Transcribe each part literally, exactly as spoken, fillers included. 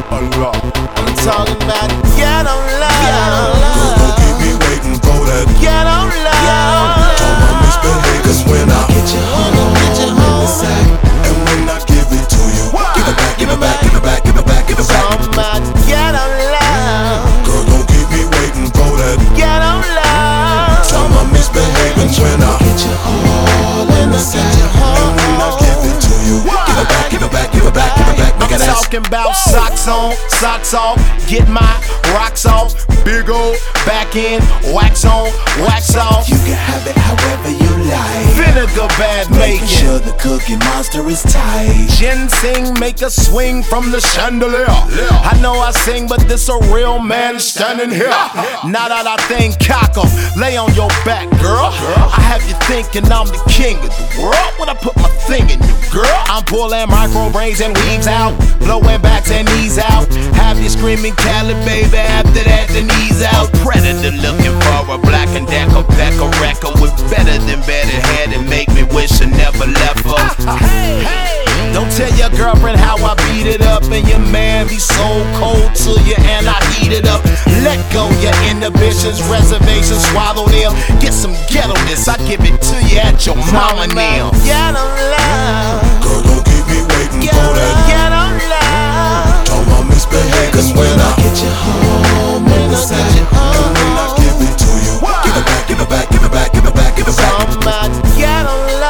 Allah. I'm talking about ghetto love. Girl, don't keep me waiting for that Ghetto love. Don't want misbehave, cause when I get you home in the sack, and when I give it to you, give it back, give it back, give it back, give it back, give it back. Talking about ghetto love. Girl, don't keep me waiting for that Ghetto love. Time I'm misbehaving when I get you all in the sack, and when I give it to you, give it back, give it back, give it back, give it back. I'm talking about socks on, socks off, get my rocks off, big ol' back end, wax on, wax off. You can have it however you like. Vinegar bad Making making. sure the Cookie Monster is tight. Ginseng make a swing from the chandelier. I know I sing, but this a real man standing here. Now that I think cock 'em, lay on your back, girl. I have you thinking I'm the king of the world when I put my thing in you, girl. I'm pulling micro braids and weaves out, blowing backs and knees out. Have you screaming Cali, baby? After that, the knees out. Predator looking for a black and decker, back a record with better than better hair to make me wish I never left her. Hey, hey. Don't tell your girlfriend how I beat it up, and your man be so cold to you and I heat it up. Let go your inhibitions, reservations, swallow them. Get some ghetto-ness, I give it to you at your mama now. Ghetto love. Girl, don't keep me waiting for that Ghetto love. Don't want misbehave, cause when I get you home in the sack, and when I give it to you, give it back, give it back, give it back, give it back, give it back. Talking about ghetto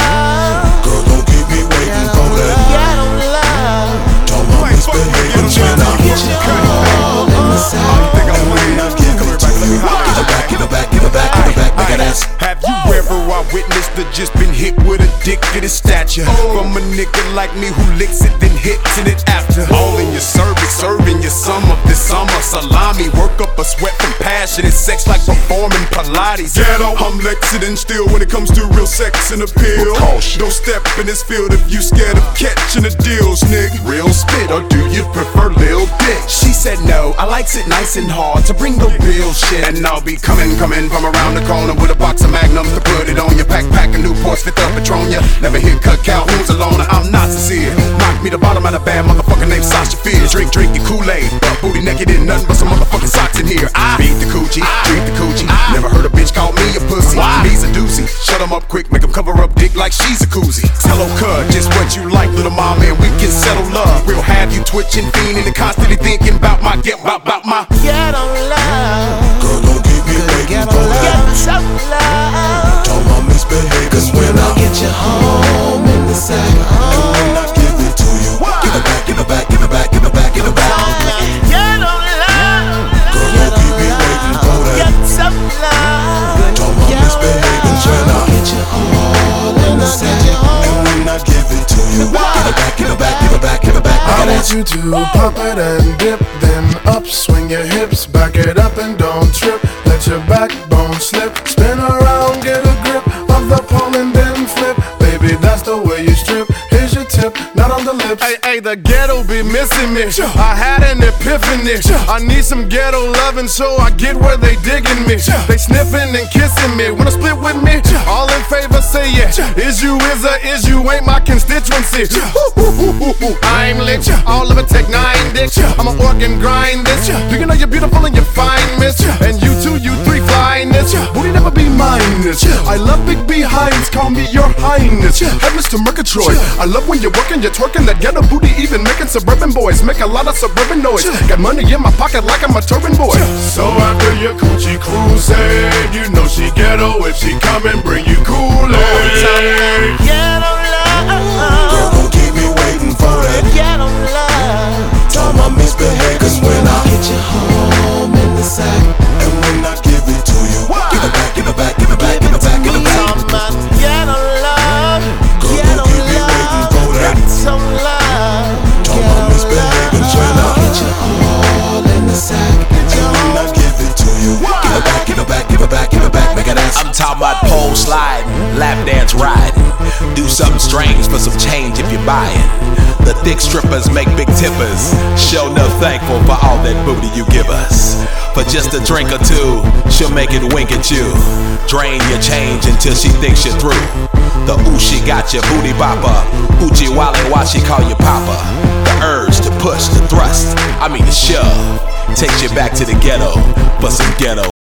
love. Girl, don't keep me waiting for that Ghetto love. Don't want misbehave, cause when I get you home in the sack, and when I give it to you, give it back, give it back, give it back, give it back, make it ass. Have you ever eyewitnessed or just been hit with a dick in his stature? From a nigga like me who licks it then hits it after. All in your cervix, serving your summer this summer. Salami, work up a sweat from passionate sex like performing Pilates. Ghetto, I'm Lexington still when it comes to real sex and appeal. Don't step in this field if you scared of catching the deals, nigga. Real spit or do you prefer lil dick? She said no, I likes it nice and hard to bring the real shit. And I'll be coming, coming from around the corner with a box of magnums to put it on your backpack. A Newport's fit up Patronia. Never hear cut Calhoun's alone. I'm not sincere. Knock me the bottom out of bad motherfucker named Sasha Fierce. Drink, drink your Kool-Aid. Butt booty naked in nothing but some motherfucking socks in here. I beat the coochie, drink the coochie. Never heard a bitch call me a pussy. Me's a doozy. Shut 'em up quick, make 'em cover up dick like she's a koozie. Hello, cuz, just what you like, little mama, and we can settle love. We'll have you twitching, fiending, and constantly thinking about my get, about, about my Ghetto love. Girl, don't keep me waiting for that Ghetto love. Don't want misbehave, cause when I get you home in the sack, and when I give it to you, give it back, give it back, give it back, give it back, give it back. Ghetto love. Girl, don't keep me waiting for that Ghetto love. Don't want misbehave, cause when I get you all in the sack, and when I give it to you, give it back, give it back, give it back, give it back. I want you to pop it and dip, then up, swing your hips, back it up and don't trip. Let your backbone slip, spin around, get a grip of the pole and then flip. Baby, that's the way you strip. Here's your tip, not on the lips. Hey, hey, the ghetto be missing me. I had an epiphany. I need some ghetto loving, so I get where they digging me. They sniffing and kissing me. Wanna split with me? All in favor, say yeah. Is you is a is you ain't my constituency. I'm lit. All of it take nine dicks. I'm an organ grind this. Do you know you're beautiful and you're fine, miss? And you two, you three flying this. Booty never be mine, this. I love big behinds, call me your highness. Hey, Mister Murgatroyd, I love when you're working, you're twerking that ghetto booty, even making suburban boys make a lot of suburban noise. Got money in my pocket like I'm a turban boy. So after your coochie crusade, you know she ghetto. If she come and bring you Kool-Aid. Ghetto love. Girl, don't keep me waiting for that Ghetto love. Don't want misbehave, cause when I get you home in the sack, and when I give it to you, give it back, give it back, give it back, give it back, give it back. Talking about ghetto love. Girl, Ghetto don't keep me waiting for that Ghetto love. Don't want misbehave, cause when I get you all in the sack, and when I give it to you, give it back, give it back, give it back, give it back, make it ass. I'm talking about pole sliding, lap dance riding. Do something strange for some change if you're buying. The thick strippers make big tippers. Show enough thankful for all that booty you give us. For just a drink or two, she'll make it wink at you. Drain your change until she thinks you're through. The ooh, she got your booty bopper. Hoochie wally while she call you papa. The urge to push, the thrust, I mean the shove, takes you back to the ghetto for some ghetto